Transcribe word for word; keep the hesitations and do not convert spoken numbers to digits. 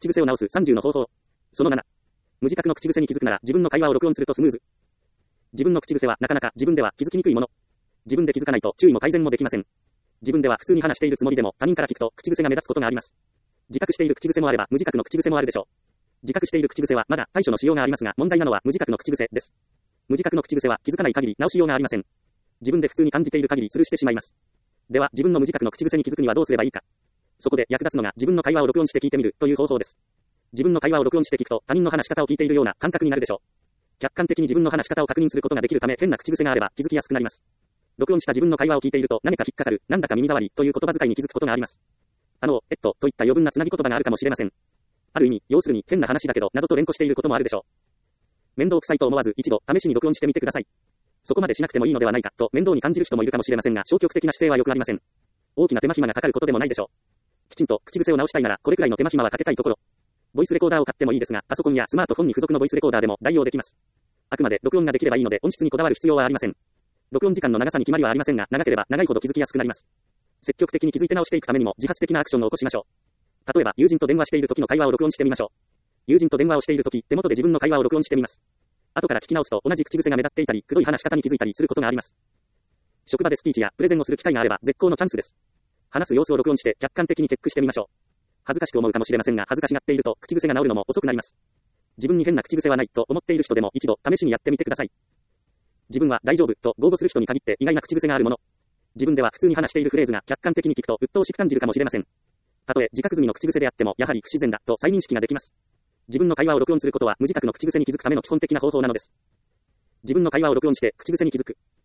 口癖を直すさんじゅうの方法。そのなな。無自覚の口癖に気づくなら自分の会話を録音するとスムーズ。自分の口癖はなかなか自分では気づきにくいもの。自分で気づかないと注意も改善もできません。自分では普通に話しているつもりでも他人から聞くと口癖が目立つことがあります。自覚している口癖もあれば無自覚の口癖もあるでしょう。自覚している口癖はまだ対処のしようがありますが、問題なのは無自覚の口癖です。無自覚の口癖は気づかない限り直しようがありません。自分で普通に感じている限りスルーしてしまいます。では自分の無自覚の口癖に気づくにはどうすればいいか。そこで役立つのが自分の会話を録音して聞いてみるという方法です。自分の会話を録音して聞くと他人の話し方を聞いているような感覚になるでしょう。客観的に自分の話し方を確認することができるため変な口癖があれば気づきやすくなります。録音した自分の会話を聞いていると何か引っかかる、なんだか耳障りという言葉遣いに気づくことがあります。あの、えっと、といった余分なつなぎ言葉があるかもしれません。ある意味、要するに変な話だけど、などと連呼していることもあるでしょう。面倒くさいと思わず一度試しに録音してみてください。そこまでしなくてもいいのではないかと面倒に感じる人もいるかもしれませんが、消極的な姿勢は良くありません。大きな手間暇がかかることでもないでしょう。きちんと口癖を直したいならこれくらいの手間暇はかけたいところ。ボイスレコーダーを買ってもいいですが、パソコンやスマートフォンに付属のボイスレコーダーでも代用できます。あくまで録音ができればいいので音質にこだわる必要はありません。録音時間の長さに決まりはありませんが、長ければ長いほど気づきやすくなります。積極的に気づいて直していくためにも自発的なアクションを起こしましょう。例えば友人と電話している時の会話を録音してみましょう。友人と電話をしている時、手元で自分の会話を録音してみます。後から聞き直すと同じ口癖が目立っていたり、くどい話し方に気づいたりすることがあります。職場でスピーチやプレゼンをする機会があれば絶好のチャンスです。話す様子を録音して客観的にチェックしてみましょう。恥ずかしく思うかもしれませんが、恥ずかしがっていると口癖が治るのも遅くなります。自分に変な口癖はないと思っている人でも一度試しにやってみてください。自分は大丈夫と豪語する人に限って意外な口癖があるもの。自分では普通に話しているフレーズが客観的に聞くと鬱陶しく感じるかもしれません。たとえ自覚済みの口癖であってもやはり不自然だと再認識ができます。自分の会話を録音することは無自覚の口癖に気づくための基本的な方法なのです。自分の会話を録音して口癖に気づく。